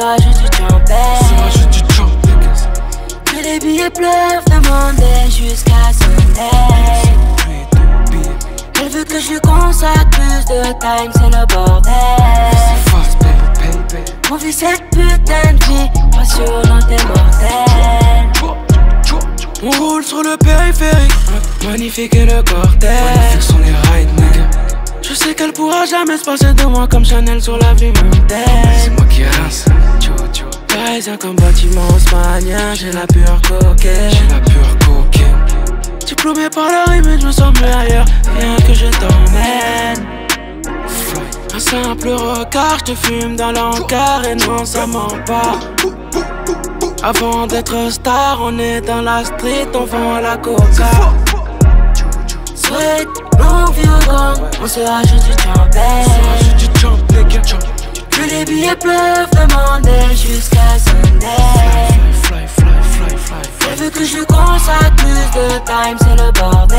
rajoute du champagne. Que les billets pleuvent de Monday jusqu'à Sunday. Elle veut que je consacre plus de time, c'est le bordel. On vit cette putain de vie passionnante et mortelle. On roule sur le périphérique, magnifique et le cortège. Magnifique sont les rides, nigga. Je sais qu'elle pourra jamais se passer de moi comme Chanel sur l'avenue Montaigne. C'est moi qui rince, parisien comme bâtiment haussmanien. J'ai la pure coquette, diplômé par la rime, je me sens mieux ailleurs. Viens que je t'emmène. Un simple regard, je te fume dans l'encart. Et non, ça ment pas. Avant d'être star, on est dans la street, on vend la coca. Sweat, long vieux gang, on se rajoute du champagne. Que les billets pleuvent de Monday jusqu'à Sunday. Elle veut que je consacre plus de time, c'est le bordel.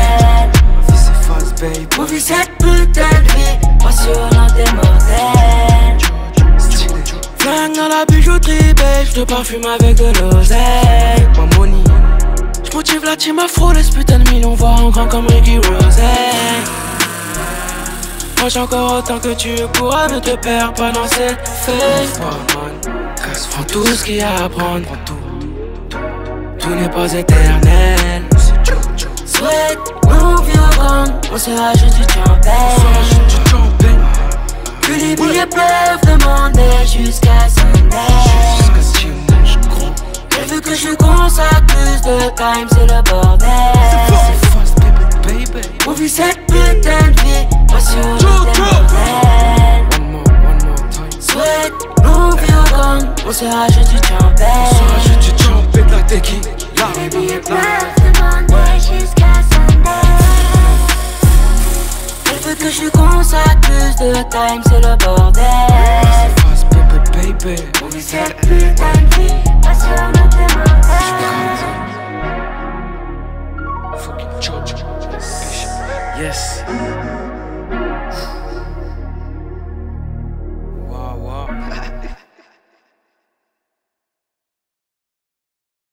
On vit cette putain de vie passionnante et mortelle. Flingue dans la bijouterie, babe, j'te parfume avec de l'oseille. Ma money, j'motive la team afro, laisse putain de millions voir en grand comme Ricky Rose. Moi j'ai encore autant que tu pourras, ne te perds pas dans cette fête. Prends tout ce qu'il y a à prendre, tout n'est pas éternel. Sweat, long vieux gang, on se rajoute du champagne. Que les billets pleuvent de Monday jusqu'à Sunday. Elle veut que je consacre plus de time, c'est le bordel. On vit cette putain de vie passionnante et mortelle. Sweat, long vieux gang, on se rajoute du champagne. La tequila. Que les billets pleuvent de Monday jusqu'à Sunday. Elle veut que je consacre plus de time, c'est le bordel.